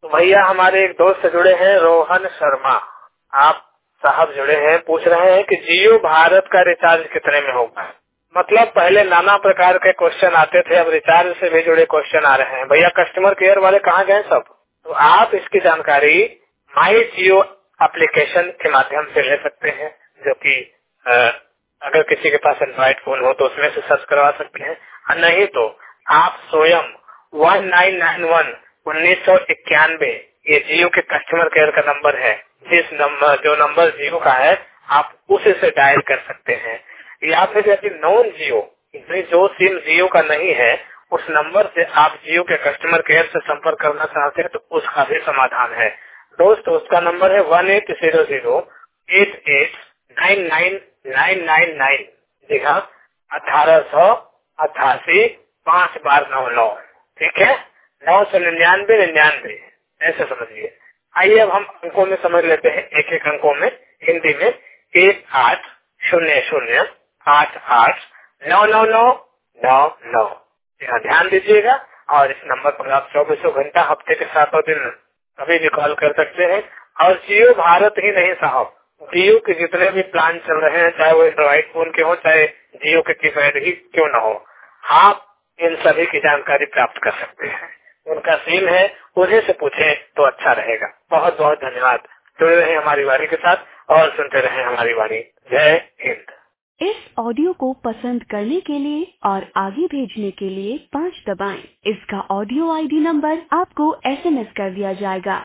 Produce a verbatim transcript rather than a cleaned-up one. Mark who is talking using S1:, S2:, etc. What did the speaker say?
S1: तो भैया हमारे एक दोस्त जुड़े हैं, रोहन शर्मा। आप साहब जुड़े हैं, पूछ रहे हैं कि जियो भारत का रिचार्ज कितने में होगा। मतलब पहले नाना प्रकार के क्वेश्चन आते थे, अब रिचार्ज से भी जुड़े क्वेश्चन आ रहे हैं। भैया कस्टमर केयर वाले कहाँ गए सब? तो आप इसकी जानकारी माई जियो एप्लीकेशन के माध्यम से ले सकते हैं, जो कि अगर किसी के पास एंड्रॉइड फोन हो तो उसमें से सर्च करवा सकते हैं, और नहीं तो आप स्वयं वन नाइन नाइन वन उन्नीस सौ इक्यानवे ये जियो के कस्टमर केयर का नंबर है। जिस नंबर जो नंबर जियो का है आप उसे से डायल कर सकते हैं, या फिर यदि नॉन जियो जो सिम जियो का नहीं है उस नंबर से आप जियो के कस्टमर केयर से संपर्क करना चाहते हैं तो उसका भी समाधान है। दोस्त उसका नंबर है one eight zero zero eight eight nine nine nine nine nine. जी हाँ, अठारह सौ अट्ठासी पाँच बार नौ नौ। ठीक है, नौ सौ निन्यानवे निन्यानवे ऐसे समझिए। आइए अब हम अंकों में समझ लेते हैं, एक एक अंकों में हिंदी में। एक आठ शून्य शून्य आठ आठ नौ नौ नौ नौ नौ। यहाँ ध्यान दीजिएगा, और इस नंबर पर आप चौबीसों घंटा हफ्ते के सातों दिन कभी भी कॉल कर सकते हैं। और जियो भारत ही नहीं साहब, जियो के जितने भी प्लान चल रहे हैं, चाहे वो एंड्रॉइड फोन के हो चाहे जियो के कीपैड ही क्यों न हो, आप इन सभी की जानकारी प्राप्त कर सकते हैं। उनका सिम है, उन्हीं से पूछें तो अच्छा रहेगा। बहुत बहुत धन्यवाद। जुड़े रहे हमारी वाणी के साथ और सुनते रहे हमारी वाणी। जय हिंद।
S2: इस ऑडियो को पसंद करने के लिए और आगे भेजने के लिए पाँच दबाएं। इसका ऑडियो आईडी नंबर आपको एसएमएस कर दिया जाएगा।